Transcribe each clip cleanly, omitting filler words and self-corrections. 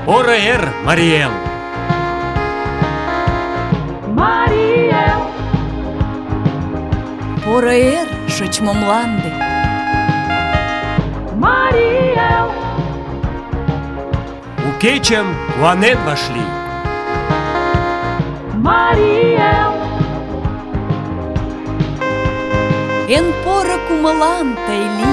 Поро эр, Мариэл! Мариэл! Поро эр, шочмо мланде! Мариэл! У кечем куанен вашли. Мариэл! Эн поро кумалан тайли!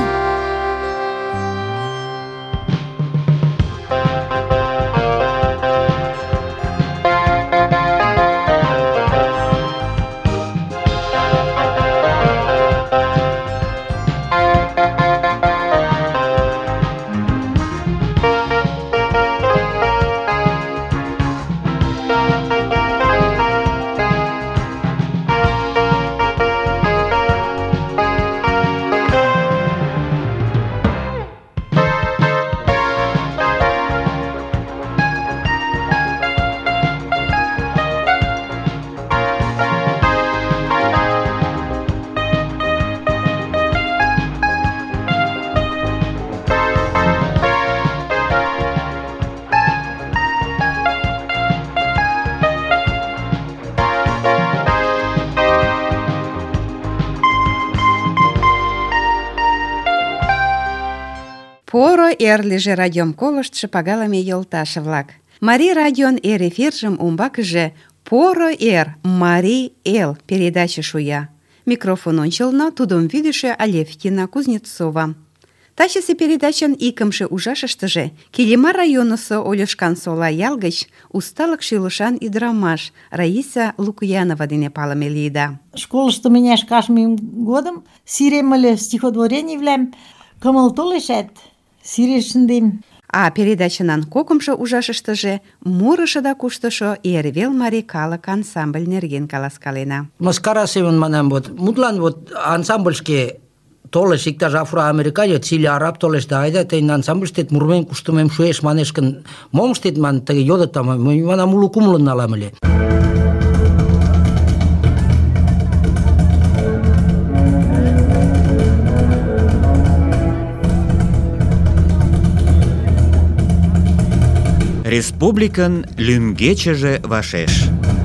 Поро эрлиже радиом колыштшо пагалыме йолташ-влак. Марий радион эр эфиржым умбакыже «Поро эр, Марий эл» передаче шуя. Микрофон ончылно тудым вӱдышӧ Алевтина Кузнецова. Тачысе передачын икымше ужашыштыже Килимар районысо Олюшкан-Сола ял гыч усталык шӱлышан ӱдырамаш Раиса Лукьянова дене палыме лийыда. Школышто мыняш кашмем годым сирем ыле стихотворениевлӓм, кымыл толешӓт, сиреш шӹндем. А передачынан кокымшо ужашыштыже мурышо да куштышо Эрвел марий калык ансамбль нерген каласкалена. Мыскара семын манам, мутлан ансамбльшке толеш иктаж афроамериканец или араб толеш да айда тыйын ансамбльштет мурмем куштымем шуэш манеш гын, мом ыштет ман тыге йодыт, мый манам уло кумылын налам ыле. Республикын лӱмгечыже вашеш.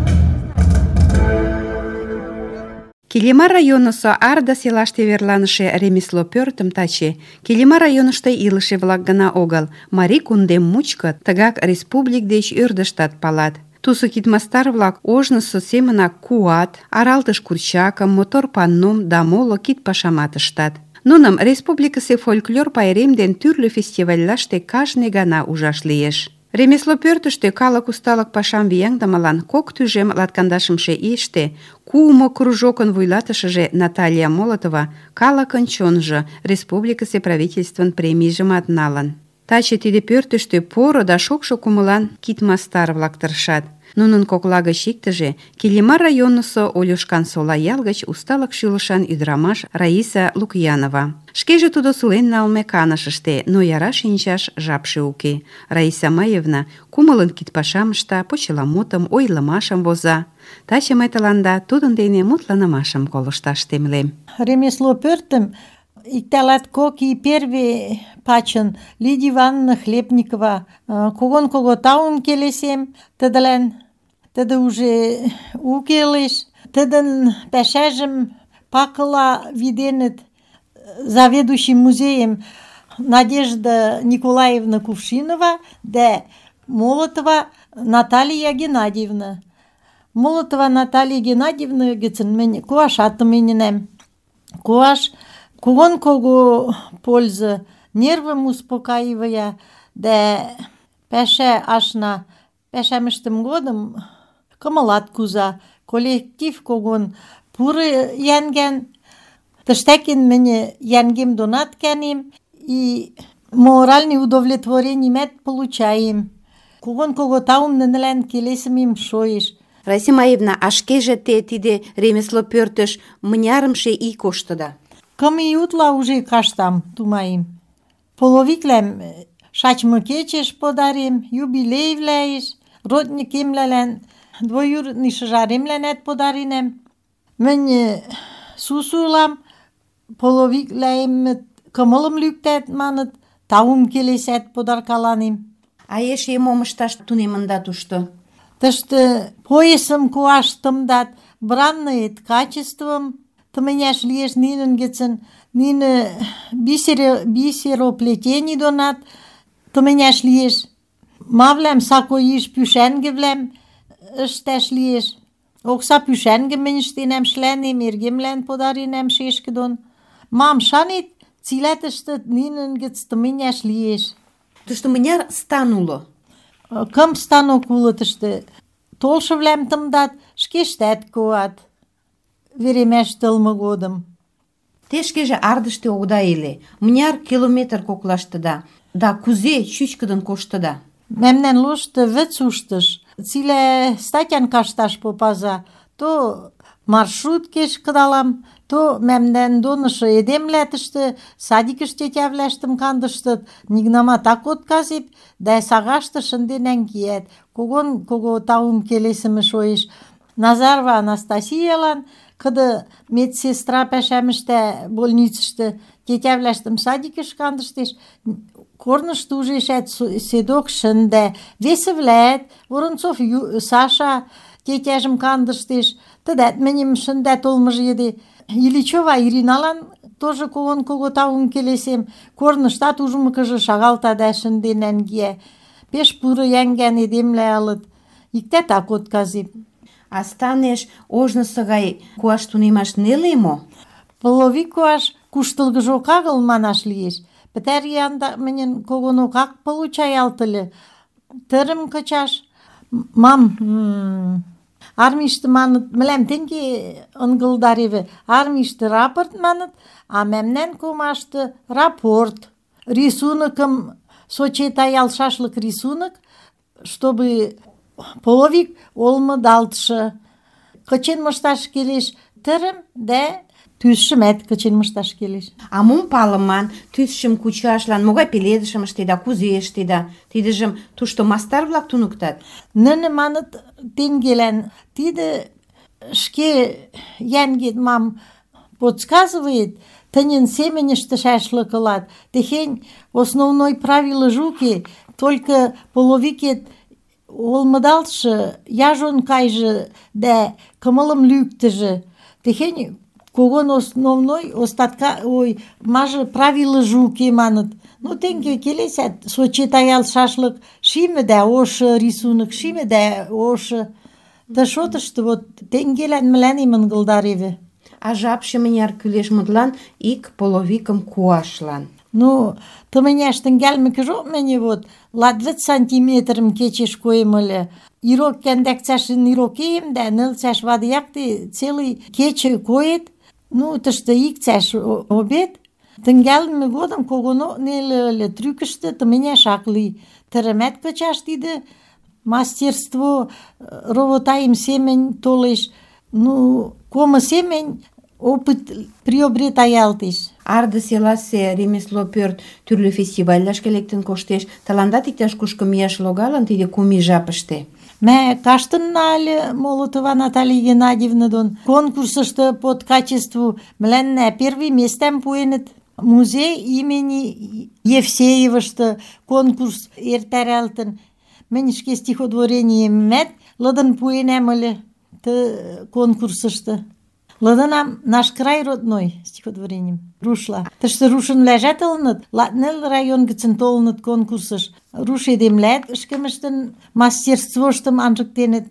Килимар районысо Арда селаште верланыше ремесло пӧртым таче Килимар районышто илыше-влак гына огыл, марий кундем мучко тыгак республик деч ӧрдыжтат палат. Тусо кидмастар-влак ожнысо семынак куат, аралтыш курчакым, мотор панном да моло кид пашамат ыштат. Нуным республикысе фольклор пайрем ден тӱрлӧ фестивальлаште кажне гана ужаш лиеш. Ремесло пӧртыштӧ калык усталык пашам вияҥдымылан кок тӱжем латкандашымше ийыште куымо кружокын вуйлатышыже Наталья Молотова калыкын чонжо республикысе правительствын премийжымат налын. Таче тиде пӧртыштӧ поро да шокшо кумылан кидмастар-влак тыршат. Нунын кокла гыч иктыже Килимар районысо Олюшкан-Сола ял гыч усталык шӱлышан ӱдырамаш Раиса Лукьянова. Шкеже тудо сулен налме канышыште, но яра шинчаш жапше уке. Раиса Маевна кумылын кидпашам ышта, почеламутым, ойлымашым воза. Таче мый тыланда тудын дене мутланымашым колышташ темлем. Ремесло пӧртым иктӓ латкок ий перви пачын Лидия Ивановна Хлебникова кого таум келесем тӹдӹлӓн. Тӹдӹ уже уке ылеш. Тӹдӹн пӓшӓжӹм пакыла виденӹт заведующий музеем Надежда Николаевна Кувшинова дӓ Молотова Наталья Геннадьевна. Молотова Наталья Геннадьевна гӹцӹн мӹнь куашат тыменьӹнӓм. Куаш кого пользы, нервым успокаивая, дӓ пӓшӓ ашна. Пӓшӓм ӹштӹм годым кымылат куза, коллектив когон пуры йӓнгӓн. Тӹштӓкен мӹньӹ йӓнгем донат кӓнем и моральный удовлетворенимӓт получаем. Кого таум нӹнӹлӓн келесӹмем шоэш. Раиса Маевна, а шкеже те тиде ремесло пӧртыш мынярымше ий коштыда? 2 ий утла уже каштам, тумаем. Половиклӓм шачмы кечеш подарем, юбилейвлӓэш, родникемвлӓлӓн, двоюродный шыжаремлӓнӓт подаренӓм. Мӹнь сусу ылам, половиклӓэмӹт кымылым лӱктӓт, маныт, таум келесӓт, подаркаланем. А эше мом ышташ тунемында тушто? Тыште поясым куаш тымдат, бранныйт качеством тыменяш лиеш нинын гецын, нине бисероплетений донат тыменяш лиеш. Мавлям сакоиш пӱшӓнгӹвлӓм ӹштӓш лиеш. Окса пӱшӓнгӹм мӹнь ӹштенӓм шлӓнем, эргемлӓн подаренӓм шешкӹ дон. Мам шанет, цилӓ тӹштӹ нинын гӹц тыменяш лиеш. Тушто мыняр стан уло? Кым станок улы тышты. Толшывлӓм тымдат, шкештӓт коат. Веремӓш тылмы годым. Те шкеже Ардыште огыда иле. Мыняр километр коклаштыда? Да кузе чӱчкыдын коштыда? Мемнӓн лошты вӹц уштыш. Цилӓ статян кашташ попаза. То маршруткеш кыдалам, то мемнӓн донышы эдемвлӓ тӹштӹ садикӹш тетявлӓштӹм кандыштыт, нигынамат ак отказеп, дӓ сагашты шӹнден киӓт. Кого таум келесӹмӹ шоэш. Назарова Анастасиялан, кыды медсестра пӓшӓм ӹштӓ больницӹштӹ, тетявлӓштӹм садикӹш кандыштеш, корнышты ужешӓт, седок шӹндӓ. Весӹвлӓӓт, Воронцов Саша тетяжӹм кандыштеш, тӹдӓт мӹньӹм шӹндӓ толмыжы йӹде. Ильичова Ириналан тоже кого таум келесем, корныштат ужмыкыжы шагалта дӓ шӹнден киӓ. Пеш пуры йӓнгӓн эдемвлӓ ылыт, иктӓт ак отказеп. А станеш ожнысо гай куаш тунемаш неле мо? Половик куаш куштылгыжок агыл манаш лиеш. Пӹтӓри анда мӹньӹн когонок ак получаялт ыльы. Тӹрӹм кычаш, армиштӹ маныт, мӹлӓм тенге ынгылдаревӹ, армиштӹ рапорт маныт, а мӓмнӓн комашты рапорт. Рисунокым сочетаялшашлык рисунок, чтобы половик олмыдалтшы. Кычен мышташ келеш тӹрӹм дӓ тӱсшӹмӓт кычен мышташ келеш. А мом палыман, тӱсшӹм кучашлан могай пеледышым ӹштеда, кузе ӹштеда? Тидӹжӹм тушто мастар-влак туныктат? Нӹнӹ маныт тенгелӓн, тидӹ ӹшке йӓнгет мам подсказывает, тӹньӹн семӹнь ӹштӹшӓшлык ылат. Техень основной правилыжы уке, только половикет олмыдалтшы, яжон кайжы дӓ кымылым лӱктӹжӹ. Техень когон основной мажы правилыжы уке маныт. Ну, тенге келесӓт, сочетаялшашлык шимӹ дӓ ошы рисунок, шимӹ дӓ ошы. Тӹ шотышты вот тенгелӓн мӹлӓнем ынгылдаревӹ. А жапшы мыняр кӱлеш мутлан ик половикым куашлан? Ну, тыменяш тӹнгӓлмӹкӹжок мӹньӹ вот 20 сантиметрым кечеш коэм ыльы. Ирок кӓндӓк цӓшӹн ирокеем дӓ 9 цӓш вады якте целый кечӹ коэт. Ну, тышты ик цӓш обед. Тӹнгӓлмӹ годым когонок нелӹ ыльы, трӱкӹштӹ тыменяш ак ли. Тӹрӹмӓт кычаш тидӹ мастерство ровотайым семӹнь толеш. Ну, комы семӹнь опыт приобретаялтеш. Арды селасе ремесло пӧрт тӱрлӧ фестивальлӓшкӹ лектӹн коштеш. Тыландат иктӓш кушкы миӓш логалын тиде кум и жапыште? Мӓ каштынна ыльы Молотова Наталья Геннадьевна дон. Конкурсышты под качеству мӹлӓннӓ первый местӓм пуэнӹт. Музей имени Евсеевышты конкурс эртӓрӓлтӹн. Мӹнь ӹшке стихотворениемӓт лыдын пуэнӓм ыльы тӹ конкурсышты. Лыдынам «Наш край родной» стихотвореним, рушла. Тӹштӹ рушынвлӓжӓт ылыныт, Латнел район гӹцӹн толыныт конкурсыш. Руш эдемвлӓат ӹшкӹмӹштӹн мастерствоштым анжыктенӹт,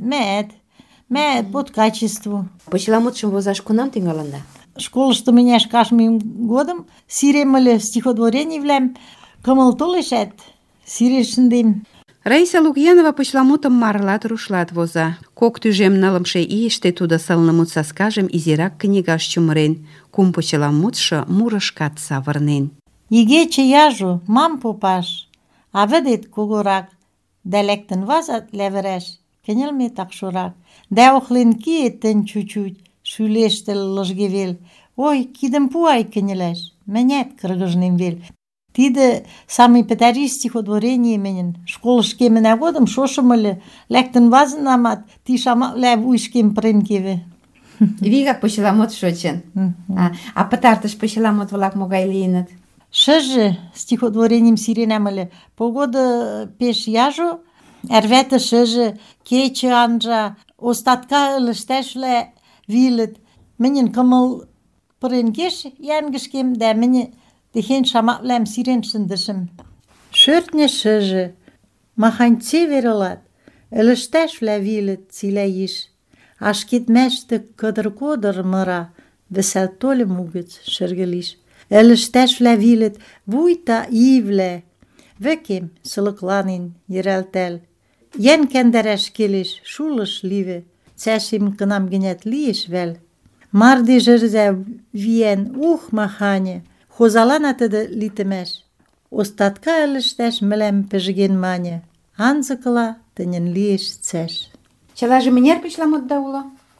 мӓӓт под качеству. Почеламутшым возаш кунам тӹнгӓлында? Школышты мӹняш кашмем годым сирем ыльы стихотворенивлӓм, кымыл толешӓт, сирен шӹндем. Раиса Лукьянова почеламутым марлат-рушлат воза. Кок тӱжем нылымше ийыште тудо сылнымут саскажым изирак книгаш чумырен, кум почеламутшо мурышкат савырнен. Игече яжо, мам попаш, а вӹдет когорак, дӓ лӓктӹн вазат лявӹрӓш, кӹньӹлмет акшорак, дӓ охлен киэт тӹнь чуть-чуть, шӱлештӹл лыжге вел. Ой, кидӹм пуай кӹньӹлӓш, мӹнят кыргыжнем вел. Тидӹ самый пӹтӓри стихотворение мӹньӹн. Школыш кемӹнӓ годым шошым ыльы, лӓктӹн вазынамат, ти шамаквлӓ вуйышкем пырен кевӹ. Вигак почеламут шочын. А пытартыш почеламут-влак могай лийыныт? Шыжы стихотворением сиренем ыле. Погода пеш яжо, әрветі шыжы, кечі анжа, остатка ылыштәшлі вилет. Менен кымыл пырынгеш янгышкем, да мене дехен шамаплам сирен шындышым. Шөртне шыжы, махань цевер ылат, ылыштәшлі вилет цилә иш. Ашкетмәшті кыдыр-кодыр мыра, весел толы мугыц шыргылиш. Ылыштәшлі вилет вуйта ивле, векем сылыкланин ерәлтәл. Йән кәндәрәш келеш, шулыш ливе, цәшим кынам генет лиеш вәл. Марди жырзә виен махане, хозаланатыды литемәш. Остатка ылыштәш мілем піжген мане, анзыкыла тынен лиеш цәш. Чылаже мынер почеламутда уло?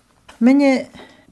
Мене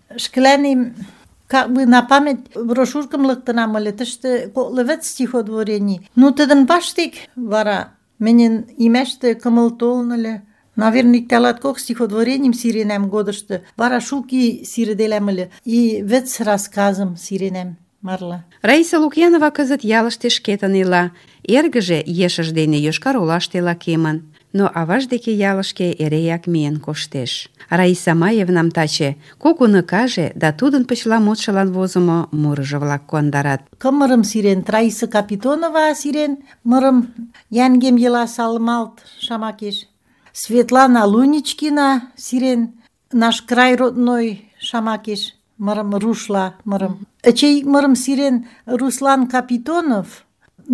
шкленим как бы на память брошюркам лыктынам ыле, тышты котлы стихотворений. Ну, тыдын баштик вара менен имешті кымыл толын ыле. Наверное, икталат кок стихотворением сиренем годышты. Вара шулки сиределем ыле. И вец рассказым сиренем марла. Раиса Лукьянова кызыт ялыште шкетын ила. Эргыже ешыж дене Йошкар-Олаште лакемын. Но аваж деке ялышке эреяк миен коштеш. Раиса Маевнам таче кок уныкаже да тудын почеламутшылан возымо мурыжо-влак куандарат. Кымырым сирен, Раиса Капитонова сирен, мырым янгем ела салмалт шамакеш. Светлана Луничкина сирен, наш край родной шамакеш, мырым рушла мырым. Эчей мырым сирен Руслан Капитонов,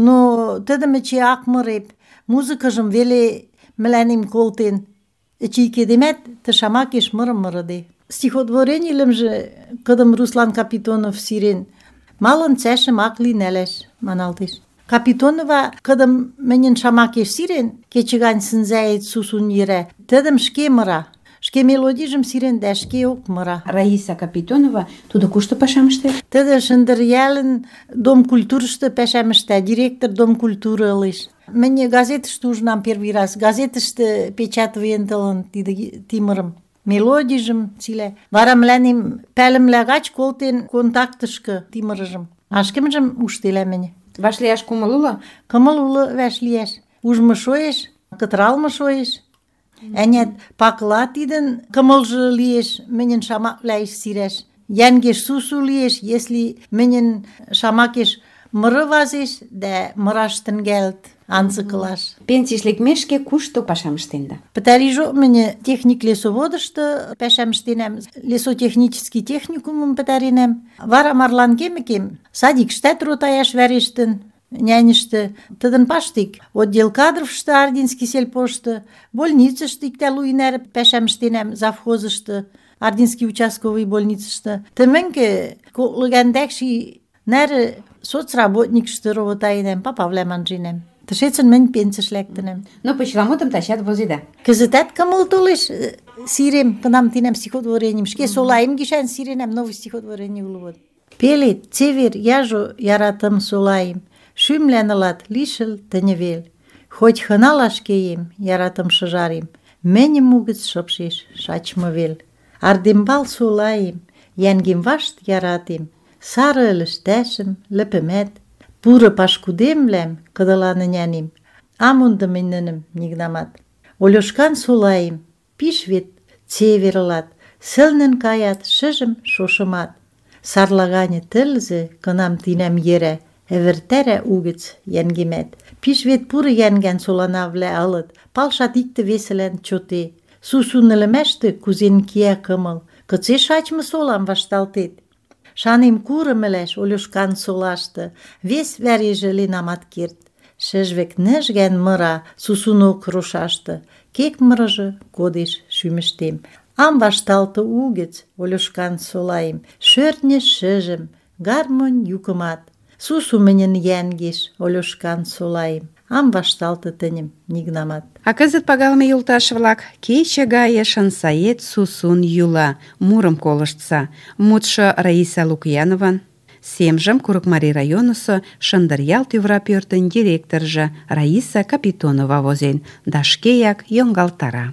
но тыдым эче ак мыреп, музыкыжым веле мӹлӓнем колтен. Эчей кедемӓт, ты шамакеш мырым мырыде. Стихотворенийлӹмжӹ кыдым Руслан Капитонов сирен, малын цӓшӹм ак ли нӓлӓш, маналтеш. Капитонова кыдым мӹньӹн шамакеш сирен, кечӹ гань сӹнзӓэт сусун йӹрӓ, тӹдӹм ӹшке мыра. Ӹшке мелодижӹм сирен дӓ ӹшкеок мыра. Раиса Капитонова тудо кушто пашам ыштеш? Тӹдӹ Шӹндӹрйӓлӹн Дом культурышты пӓшӓм ӹштӓ, директор Дом культуры ылеш. Мӹньӹ газетышты ужынам первый раз, газетышты печатываен тылын тимырым. Мелодижӹм цилӓ. Вара мӹлӓнем пӓлӹмлӓ гач колтен контактышкы тимырыжым. Ашкемжӹм уштелӓ мӹньӹ. Вашлияш кумыл уло? Кымыл улы вӓшлиӓш. Ужмы шоэш, кытыралмы шоэш. Ӓнят, пакыла тидӹн кымылжы лиэш, мӹньӹн шамаквлӓэш сирӓш. Йӓнгеш сусу лиэш, если мӹньӹн шамакеш мыры вазеш дӓ мыраш тӹнгӓлт анзыкылаш. Пенсиш лекмешке кушто пашам ӹштенда? Пӹтӓрижок мӹньӹ техник лесоводышты пӓшӓм ӹштенӓм, лесотехнический техникумым пӹтӓренӓм. Вара марлан кемӹкем садикӹштӓт ротаяш вӓрештӹн, няньышты. Тӹдӹн паштик отдел кадрывышты Ардинский сельпошты, больницышты иктӓ лу и нӓрӹ пӓшӓм ӹштенӓм, завхозышты, Ардинский участковый больницышты. Тӹмӹнкӹ коклыгӓндӓкши нӓрӹ соцработникышты ровотаенӓм, папавлӓм анженӓм. Тышецӹн мӹнь пенсӹш лӓктӹнӓм. Но почеламутым тачат возеда. Кӹзӹтӓт кымыл толеш сирем, кынам тинӓм стихотвореним. Ӹшке солаэм гишӓн сиренӓм, новый стихотворени улы вот. Пелед, цевер, яжо яратым солаэм, шӱмлӓн ылат лишӹл тӹньӹ вел. Хоть хыналаш кеем, яратым шыжарем, мӹньӹм угӹц шыпшеш шачмы вел. Ардембал солаэм, йӓнгем вашт яратем, сары ӹлӹштӓшӹм, лӹпӹмӓт, пуры пашкудемвлӓм кыдылан ӹнянем, ам монды мӹнь нӹнӹм нигынамат. Ольошкан солаэм, пиш вет цевер ылат, сӹлнӹн каят шӹжӹм шошымат. Сарла ганьы тӹлзӹ кынам тинӓм йӹрӓ, ӹвӹртӓрӓ угӹц йӓнгемӓт. Пиш вет пуры йӓнгӓн соланавлӓ ылыт, палшат иктӹ-весӹлӓн чоте. Сусун ӹлӹмӓштӹ кузен киӓ кымыл, кыце шачмы солам вашталтет? Шанем курым ӹлӓш Ольошкан солашты, вес вӓрежӹ ленамат керт. Шӹжвӹк нӹжгӓн мыра сусунок рошашты, кек мырыжы кодеш шӱмӹштем. Ам вашталты угӹц Ольошкан солаэм, шӧртньӹ шӹжӹм, гармонь юкымат. Сусу мӹньӹн йӓнгеш Ольошкан солаэм, ам вашталты тӹньӹм нигынамат. А кызыт, пагалыме юлташ-влак, кече гае шансаэт сусун юла, мурым колыштса. Мутшо Раиса Лукьянован. Семжым Курыкмарий районысо Шӹндӹръял тӱвра пӧртӹн директоржы Раиса Капитонова возен, да шкеяк йонгалтара.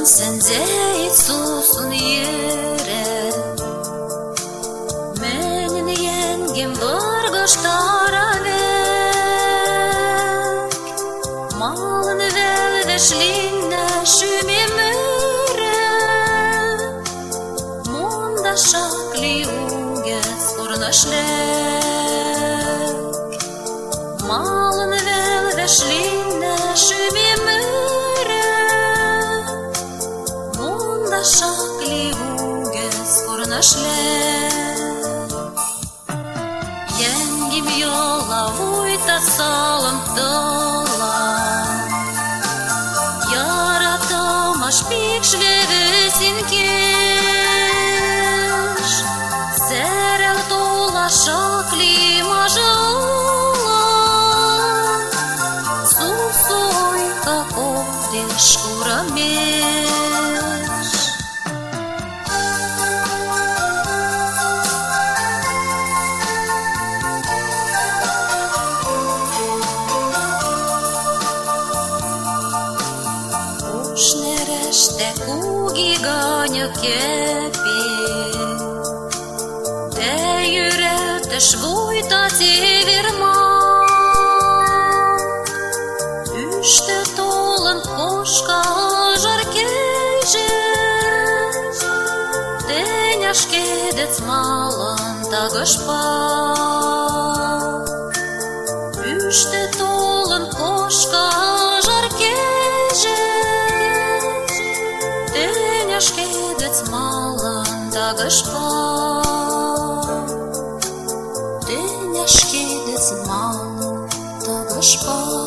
Sence Iisus'un yere Menin yengim vargıştara vek Malın vel veşlinne şümi müre Monda şakli uges kurnaşlek Malın vel veşlinne şümi müre Шакли угез kurnaşlek Yengim yola vuyta salım dola Yaratamaş pik şvevesin keş Serel dola şakli majala Susoy kakov deş kurameş Kepi Te yüreğteş vuyta tevirmak Üste tolun koşka жаркежes Te няшкедец malın tagışpak Üste tolun koşka жаркежes Te няшкедец malın tagışpak Te няшкедец malın tagışpak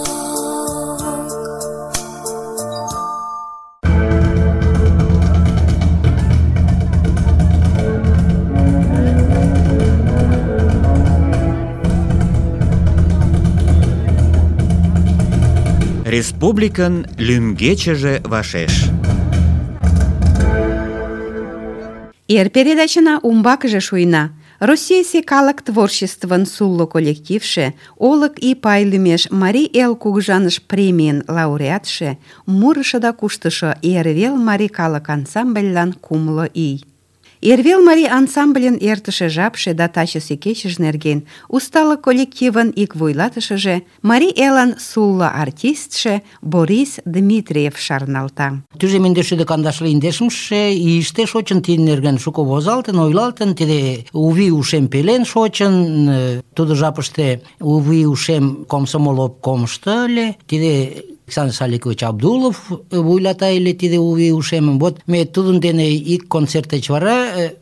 Республикан лӱмгечыже вашеш. Эр передачына умбакыже шуйна. Российсе калык творчествын сулло коллективше, Олык и пай лӱмеш Марий эл кугыжаныш премийын лауреатше, мурышо да куштышо Эрвел марий калык ансамбльлан кумло ий. Эрвел марий ансамбльын эртыше жапше да тачысе кечыж нерген усталык коллективын ик вуйлатышыже, Марий элын сулло артистше Борис Дмитриев шарналта. Тӱжем индешшӱдӧ кандашле индешымше ийыште шочын, тидын нерген шуко возалтын, ойлалтын, тиде Уви ушем пелен шочын, тудо жапыште Уви ушем комсомол обкомышто ыле, тиде Александр Саликович Абдулов вуйлата ыле тиде Уви ушемым. Вот ме тудын дене ик концерт деч вара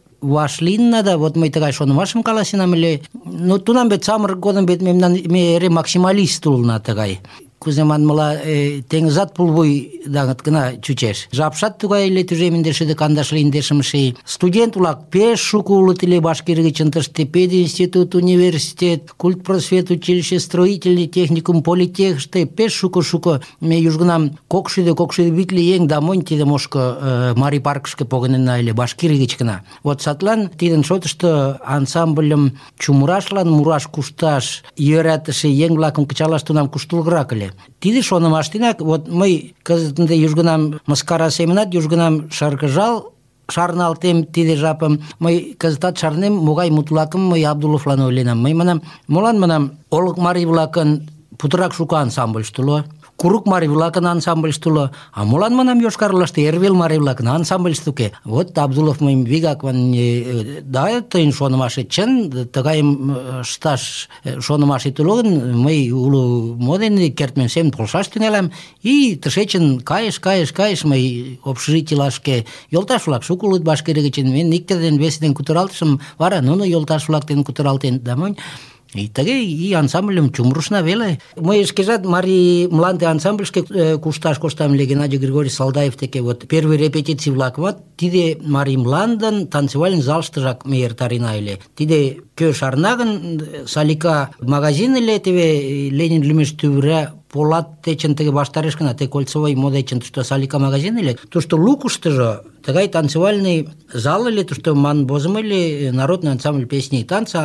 вашлинна да, вот мый тыгай шонымашым каласенам ыле. Но тунам вет самырык годым вет мемнан ме эре максималист улына тыгай. Кузе манмыла, теҥызат пулвуй даҥыт гына чучеш. Жапшат тугай ыле, тӱжем индешшӱдӧ кандашле индешымше. Студент-влак пеш шуко улыт ыле Башкир гычын, тыште пединститут, университет, культпросвет училище, строительный техникум, политехыште пеш шуко. Ме южгунам 200-250 еҥ да монь тиде мошко Марий паркышке погынена ыле Башкир гыч гына. Вот садлан тидын шотышто ансамбльым чумырашлан, мураш кушташ йӧратыше еҥ-влакым кычалаш тунам куштылгырак ыле. Тиде шонымаштынак, вот мый кызыт ынде южгунам мыскара семынат, южгунам шыргыжал шарналтем тиде жапым. Мый кызытат шарнем, могай мут-влакым мый Абдуловлан ойленам. Мый манам, молан манам, Олык марий-влакын путырак шуко ансамбльышт уло, Курык марий-влакын ансамбльышт уло, а молан манам Йошкар-Олаште Эрвел марий-влакын ансамбльышт уке. Вот Абдулов мыйым вигак манын, да, тыйын шонымашет чын, тыгайым ышташ шонымашет уло гын, мый уло мо дене кертмем семын полшаш тӱҥалам. И тышечын кайыш мый общежитийлашке. Йолташ-влак шуко улыт Башкир гычын. Мен икте ден весе ден кутыралтышым, вара нуно йолташ-влак дене кутыралтеныт да монь. И тыге и ансамбльым чумырышна веле. Мый шкежат Марий мланде ансамбльышке кушташ коштам ыле Геннадий Григорьевич Салдаев деке. Вот первый репетиций-влакымат тиде Марий мландын танцевальный залыштыжак ме эртарена ыле. Тиде кӧ шарна гын, Салика магазин ыле, теве Ленин лӱмеш тӱвыра Полат дечын тыге ваштареш гына, те Кольцевой мо дечын тушто Салика магазин ыле. Тушто лукыштыжо тыгай танцевальный зал ыле, тушто ман возымо ыле народный ансамбль песни и танца.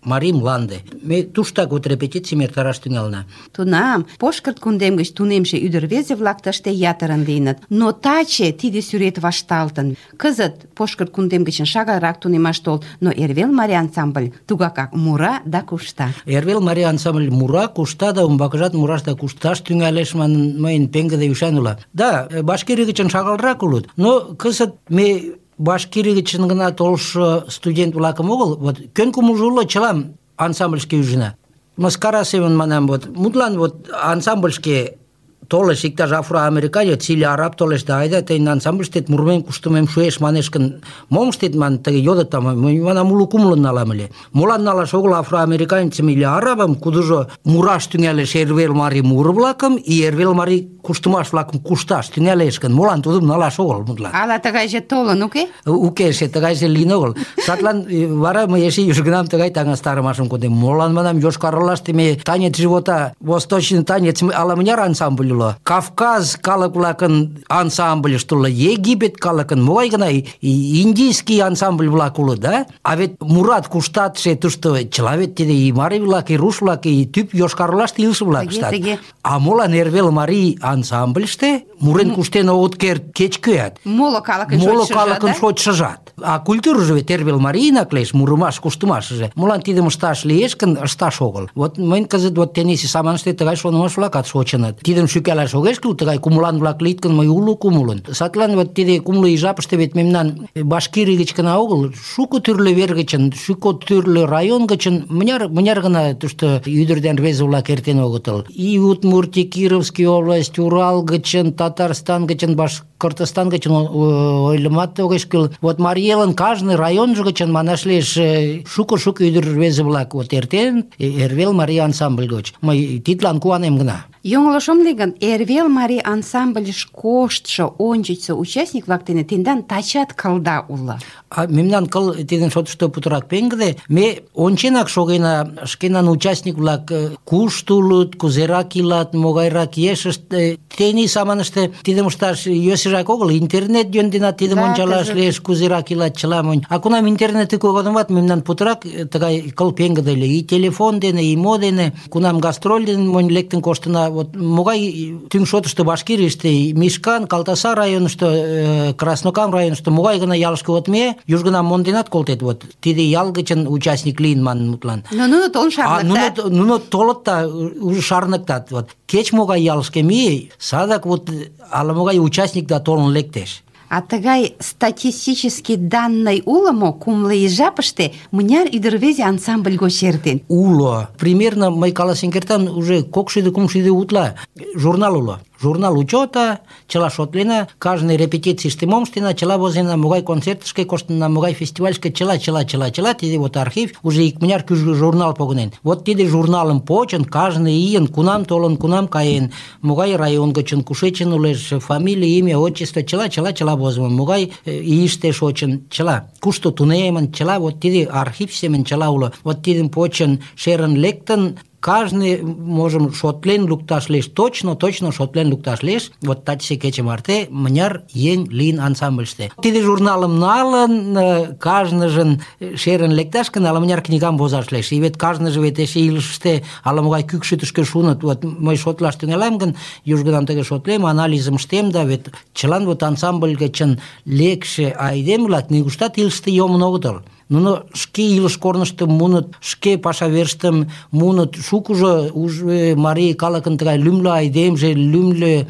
Марий мланде. Ме туштак вот репетицийым эртараш тӱҥална. Тунам Пошкырт кундем гыч тунемше ӱдыр-рвезе-влак тыште ятырын лийыныт. Но таче тиде сӱрет вашталтын. Кызыт Пошкырт кундем гычын шагалрак тунемаш тол, но Эрвел марий ансамбль тугакак мура да кушта. Эрвел марий ансамбль мура, кушта да умбакыжат мураш да кушташ тӱҥалеш манын мыйын пеҥгыде ӱшан уло. Да, Башкирий гычын шагалрак улыт, но кызыт ме Башкирий гычын гына толшо студент-влакым огыл, вот кӧн кумылжо уло чылам ансамбльышке ӱжына. Мыскара семын манам, вот мутлан вот ансамбльышке толеш иктаж афроамериканец или араб толеш да айда тыйын ансамбльыштет мурмем куштымем шуэш манеш гын, мом ыштет ман тыге йодыт там, мый манам уло кумылын налам ыле. Молан налаш огыл афроамериканецым или арабым, кудыжо мураш тӱҥалеш Эрвел марий муро-влакым и Эрвел марий куштымаш-влакым кушташ тӱҥалеш гын, молан тудым налаш огыл мутлан? Ала тыгайже толын, уке? Уке, эше тыгайже лийын огыл. Садлан вара мый эше южгунам тыгай таҥастарымашым кодем. Молан манам Йошкар-Олаште ме танец живота, восточный танец ала-мыняр ансамбль уло. Кавказ калык-влакын ансамбльышт уло, Египет калыкын, могай гына индийский ансамбль-влак улыт, да? А вет мурат куштатше тушто чыла вет тиде и марий-влак, и руш-влак, и тӱп Йошкар-Олаште илыше-влак ыштат. А молан Эрвел марий ансамбльыште мурен куштен огыт керт кеч-кӧат? Моло калыкын шочшыжат. А культурыжо вет Эрвел марийнак лиеш, мурымаш, куштымашыже. Молан тидым ышташ лиеш гын, ышташ огыл. Вот мыйын кызыт вот Теннисси саманыште тыгай шонымаш-влакат шочыныт. Тидым шӱкалаш огеш кӱл, тыгай кумылан-влак лийыт гын, мый уло кумылын. Садлан вот тиде кумло ий жапыште вет мемнан Башкирий гыч гына огыл, шуко тӱрлӧ вер гычын, шуко тӱрлӧ район гычын мыняр гына тушто ӱдыр ден рвезе-влак эртен огытыл. И Удмуртий, Кировский область, Урал гычын, Татарстан гычын, Башкортостан гычын ойлымат огеш кӱл. Вот Марий Элын кажне районжо гычын манаш лиеш шуко-шуко ӱдыр-рвезе-влак вот эртен Эрвел марий ансамбль гоч. Мый тидлан куанем гына. Йоҥылыш ом лий гын, Эрвел марий ансамбльыш коштшо ончычсо участник-влак дене тендан тачат кылда уло. А мемнан кыл тидын шотышто путырак пеҥгыде. Ме онченак шогена шкенан участник-влак кушто улыт, кузерак илат, могайрак ешышт. Тений саманыште тидым ышташ йӧсыжак огыл. Интернет йӧнденат тидым ончалаш лиеш, кузерак илат чыла монь. А кунам интернет годымат мемнан путырак тыгай кыл пеҥгыде ыле. И телефон дене, и мо дене, кунам гастроль дене монь лектын коштына. Вот могай тӱҥ шотышто Башкирийыште, Мишкан, Калтаса районышто, Краснокам районышто могай гына ялышке вот ме южгунам монденат колтет, вот тиде ял гычын участник лийын манын мутлан. Но нуно толын шарныктат. Нуно толыт да уже шарныктат. Вот кеч могай ялышке мие, садак вот ала-могай участник да толын лектеш. А тыгай статистический данный уло мо кумло ий жапыште мыняр ӱдыр-рвезе ансамбль гоч эртен? Уло. Примерно мый каласен кертам уже 200-300 утла журнал уло. Журнал учета, чыла шотлена, каждый репетицийыште мом ыштена, чыла возена, могай концертышке коштына, могай фестивальышке, чыла, тиде вот архив уже икмыняр кӱжгӧ журнал погынен. Вот тиде журналым почын, каждый ийын кунам толын, кунам каен, могай район гычын, кушечын улеш, фамилия, имя, отчество, чыла возымын, могай ийыште шочын, чыла, кушто тунемын, чыла, вот тиде архив семын чыла уло. Вот тидым почын, шерын лектын, каждый можем шотлен лукташ лиеш, точно шотлен лукташ лиеш. Вот таче кече марте мыняр еҥ лийын ансамбльыште. Тиде журналым налын, кажныжын шерын лекташ гын, ала-мыняр книгам возаш лиеш. И вет кажныже вет эше илышыште ала-могай кӱкшытышкӧ шуыныт. Вот мый шотлаш тӱҥалам гын, южгунам тыге шотлем, анализым ыштем да вет чылан вот ансамбль гычын лекше айдеме-влак нигуштат илышыште йомын огытыл. Нуно шке илыш корнышто муыныт, шке паша верыштым муыныт. Шукыжо уже марий калыкын тыгай лӱмлӧ айдемже, лӱмлӧ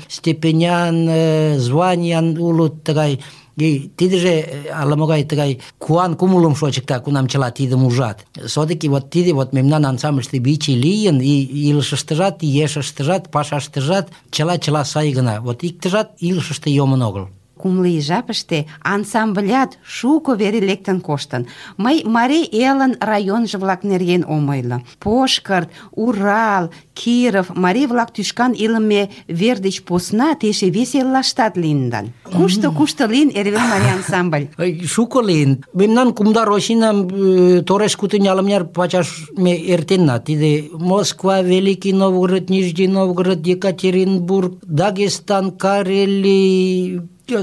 степенян, званиян улыт тыгай. И тидыже ала-могай тыгай куан кумылым шочыкта, кунам чыла тидым ужат. Содыки вот тиде вот мемнан ансамбльыште бичи лийын, и илышыштыжат, и ешыштыжат, пашаштыжат чыла сай гына. Вот иктыжат илышыште йомын огыл. Кумло ий жапыште ансамблят шуко вере лектын коштын. Мый Марий Элын районжо-влак нерген ом ойло. Пошкырт, Урал, Киров, марий-влак тӱшкан илыме вер деч посна те эше вес эллаштат лийындан. Кушто лийын Эрвел марий ансамбль? Шуко лийын. Мемнан кумда Российнам тореш кутынялымняр пачаш ме эртенна. Тиде Москва, Великий Новгород, Нижний Новгород, Екатеринбург, Дагестан, Карелий,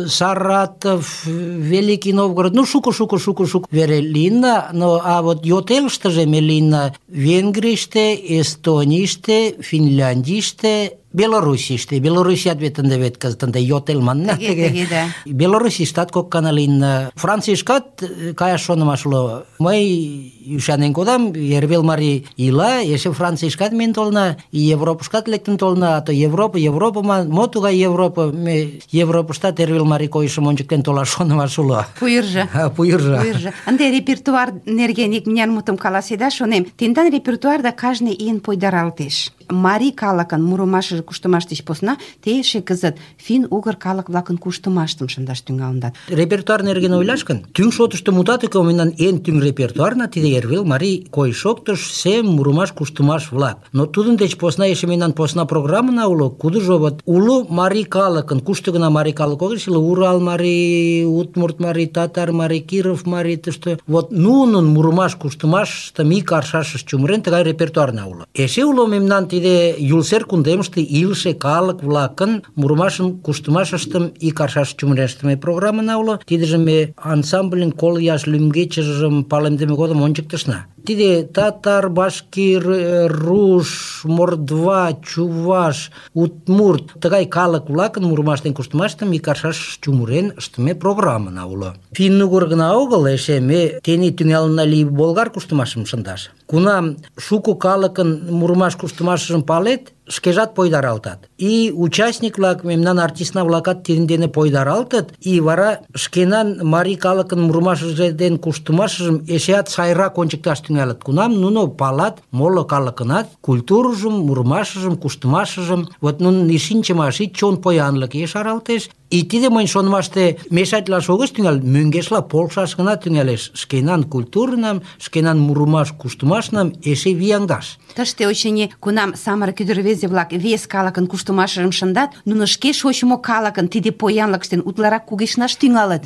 Саратов, Великий Новгород, ну шуко вере лийна, но а вот йотелштыже ме лийна Венгрийште, Эстонийште, Финляндийште, Белоруссийште. Белоруссият вет ынде вет кызыт ынде йотел манна. Тыге, да. Белоруссийштат кок гана лийна. Францийышкат каяш шонымаш уло. Мый ӱшанен кодам, Эрвел марий ила, эше Францийышкат миен толна, Европышкат лектын толна, а то Европа ман, мо тугай Европа, ме Европыштат Эрвел марий койышым ончыктен толаш шонымаш уло. Пуйыржа. Пуйыржа. Ынде репертуар нерген икмыняр мутым каласеда, шонем. Тендан репертуарда кажне ийын пойдаралтеш. Марий калыкын мурымашыже куштымаш деч посна те эше кызыт фин-угыр калык-влакын куштымаштым шындаш тӱҥалындат. Репертуар нерген ойлаш гын, тӱҥ шотышто мутат уке, мемнан эн тӱҥ репертуарна тиде Эрвел марий койыш-шоктыш, сем, мурымаш, куштымаш-влак. Но тудын деч посна эше мемнан посна программына уло, кудыжо вот уло марий калыкын, кушто гына марий калык огеш иле, Урал марий, Удмурт марий, Татар марий, Киров марий, тыште вот нунын мурымаш, куштымаштым ик аршашыш чумырен тыгай репертуарна уло. Эше уло мемнан тиде Юлсер кундемыште илыше калык-влакын мурымашын, куштымашыштым ик аршаш чумырен ыштыме программына уло. Тидыже ме ансамбльын кол ияш лӱмгечыжым палемдыме годым ончыктышна. Тиде татар, башкир, руш, мордва, чуваш, удмурт, тыгай калык-влакын мурымаш ден куштымаштым ик аршаш чумырен ыштыме программына уло. Фин-угыр гына огыл, эше ме тений тӱҥалына ли болгар куштымашым шындаш. Кунам шуко калыкын мурымаш куштымашыжым палет, шкежат пойдаралтат. И участник-влак, мемнан артистна-влакат тидын дене пойдаралтыт, и вара шкенан марий калыкын мурымашыже ден куштымашыжым эшеат сайрак ончыкташ тӱҥалыт. Кунам нуно палат моло калыкынат культурыжым, мурымашыжым, куштымашыжым, вот нунын ишинчымаш, ик чон поянлык ешаралтеш. И тиде мыйын шонымаште мешайтлаш огеш тӱҥал, мӧҥгешла полшаш гына тӱҥалеш. Шкенан культурынам, шкенан мурымаш, куштымашнам эше вияҥдаш. Тыште, очыни, кунам самырык ӱдыр-рвезе-влак вес калыкын куштымашыжым шындат, нуно шке шочмо калыкын тиде поянлыкыштен утларак кугешнаш тӱҥалыт.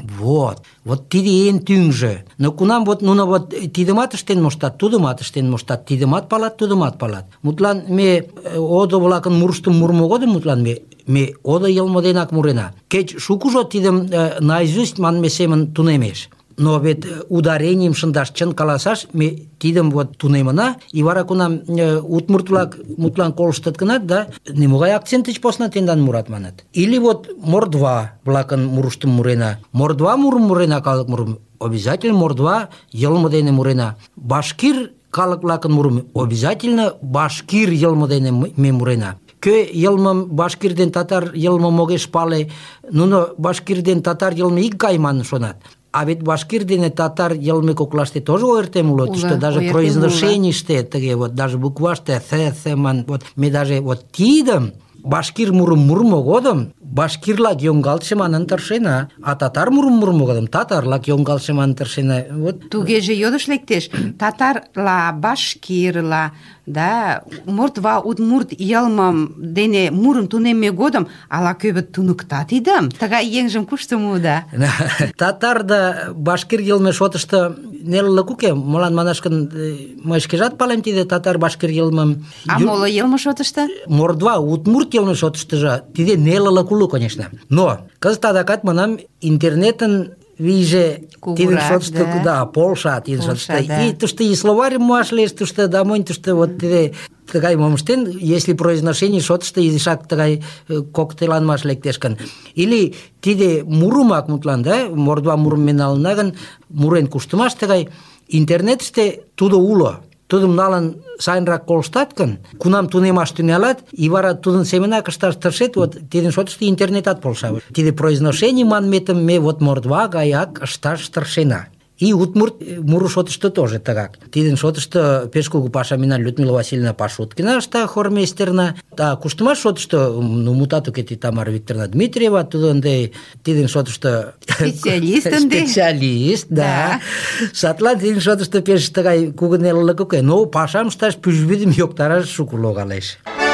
Вот тиде эн тӱҥжӧ. Но кунам вот нуно вот тидымат ыштен моштат, тудымат ыштен моштат, тидымат палат, тудымат палат. Мутлан ме одо-влакын мурыштым мурымо годым, мутлан ме одо йылме денак мурена. Кеч шукыжо тидым наизусть манме семын тунемеш. Но вет ударенийым шындаш, чын каласаш, ме тидым вот тунемына, и вара кунам удмурт-влак мутлан колыштыт гынат, да, нимогай акцент деч посна тендан мурат манат. Или вот мордва-влакын мурыштым мурена. Мордва мурым мурена, калык мурым. Обязательно мордва йылме дене мурена. Башкир калык-влакын мурым обязательно башкир йылме дене ме мурена. Кӧ йылмым башкир ден татар йылмым огеш пале, нуно башкир ден татар йылме ик гай манын шонат. А ведь башкир дене татар йылме коклаште тоже ойыртем уло, что даже произношенийыште, тыге вот даже букваште th ман, вот ме даже вот тидым башкир мурым мурмо годым башкирлак йоҥгалтше манын тыршена, а татар мурым мурмо годым татарлак йоҥгалтше манын тыршена. Вот Тугеже йодыш лектеш, татарла, башкирла, да, мордва, удмурт йылмым дене мурым тунемме годым ала-кӧ туныкта тидым. Тыгай еҥжым кушто муыда? Татар да башкир йылме шотышто нелылык уке. Молан манаш гын, мый шкежат палем тиде татар башкир йылмым. А моло йылме шотышто? Мордва, удмурт йылме шотыштыжо тиде нелылык уло, конечно. Но кызыт адакат манам, интернетын вийже тидын шотышто, да, полша тидын шотышто. И тушто и словарь муаш лиеш, тушто да монь, тушто вот тиде тыгай мом ыштен, если произношение шотышто изишак тыгай коктеланмаш лектеш гын. Или тиде мурымак мутлан, да, мордва мурым ме налына гын, мурен куштымаш тыгай интернетыште тудо уло. Тудым налын сайынрак колыштат гын, кунам тунемаш тӱҥалат, и вара тудын семынак ышташ тыршет, вот тидын шотышто интернетат полша. Тиде произношение манметым ме вот мордва гаяк ышташ тыршена. И удмурт муру шотышто тоже тыгак. Тидын шотышто пеш кугу паша мемнан Людмила Васильевна Пашуткина ышта, хормейстерна. А куштымаш шотышто, ну, мутат уке Тамара Викторовна Дмитриева, тудо ынде тидын шотышто специалист, да. Садлан тидын шотышто пеш тыгай кугу нелылык уке. Но пашам ышташ пӱжвӱдым йоктараш шуко логалеш.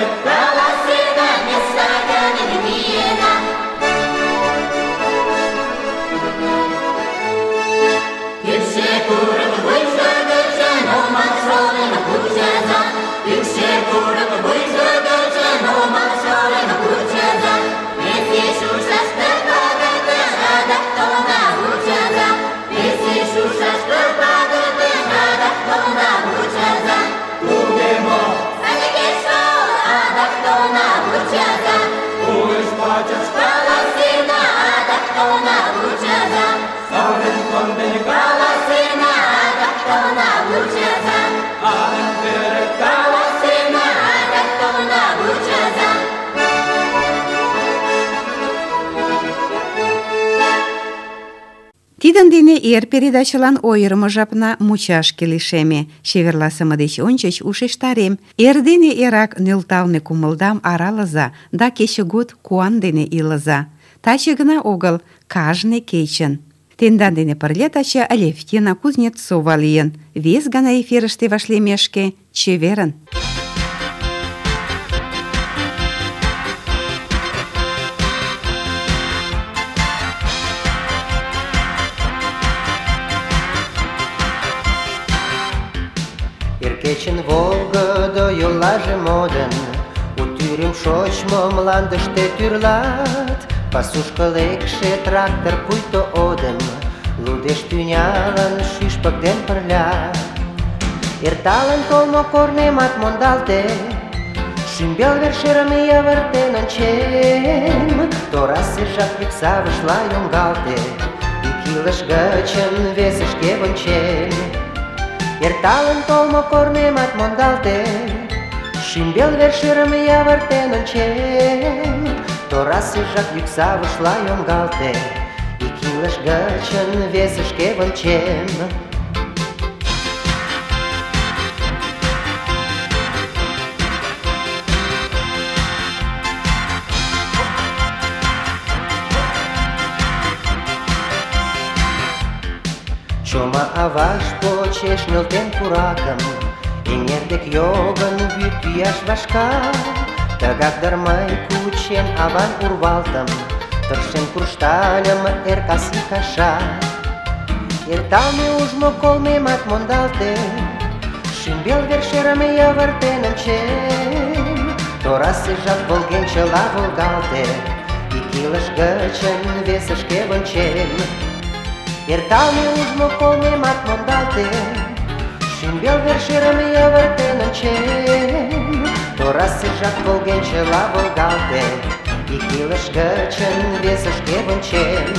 Тидын дене эр передачылан ойырымо жапна мучашке лишеме. Чеверласыме деч ончыч ушештарем: эрдене эрак нӧлталме кумылдам аралыза да кечыгут куан дене илыза. Таче гына огыл, кажне кечын. Тендан дене пырля таче Алевтина Кузнецова лийын. Вес гана эфирыште вашлиймешке чеверын. Кечын волгыдо йоллаже модын, у тӱрым шочмо мландыште тӱрлат. Пасушко лекше трактор пуйто одым, лудеш тӱнялан шӱшпык ден пырля. Эрталын толмо корнемат мондалте, шӱмбел вершерым йывыртен ончем. Торасе жап йӱксавышла йоҥгалте, ик илыш гычын весышке вончем. Эрталын толмо корнемат мондалте, шӱмбел вершерым йывыртен ончем. Торасе жап йӱксавышла йоҥгалте, ик илыш гычын весышке вончем. Чома аваш почеш нӧлтен пуракым, эҥер дек йогын вӱд йӱаш вашка. Тыгак дыр мый кучен аван урвалтым, тыршен куржтальым эр кас икашат. Эрталме ужмо колмемат мондалте, шӱмбел вершерым йывыртен ончем. Торасе жап волгенчыла волгалте, ик илыш гычын весышке вончем. Эрталме ужмо колмемат мондалте, шӱмбел вершерым йывыртен ончем. Торасе жап волгенчыла волгалте, ик илыш гычын весышке вончем.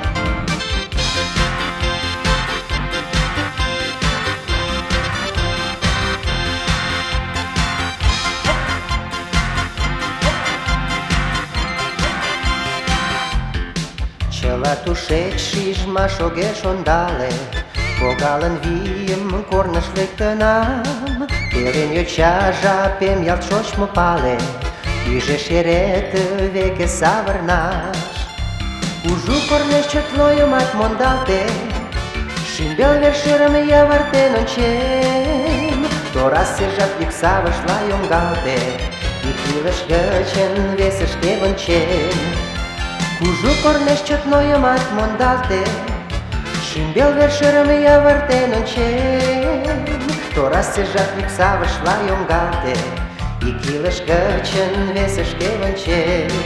Чыла тушеч шижмаш огеш ондале, погалын вийым корныш лектынам. Пелен йоча жапем ялт шочмо пале, ӱжеш эре ты веке савырнаш. Кужу корнеш чотлойымат мондалте, шӱмбел вершерым йывыртен ончем. Торасе жап йӱксавышла йоҥгалте, ик илыш гычын весышке вончем. Кужу корнеш чотнойымат мондалте, шӱмбел вершерым йывыртен ончем. Торасе жап йӱксавышла йоҥгалте, ик илыш гычын весышке вончем.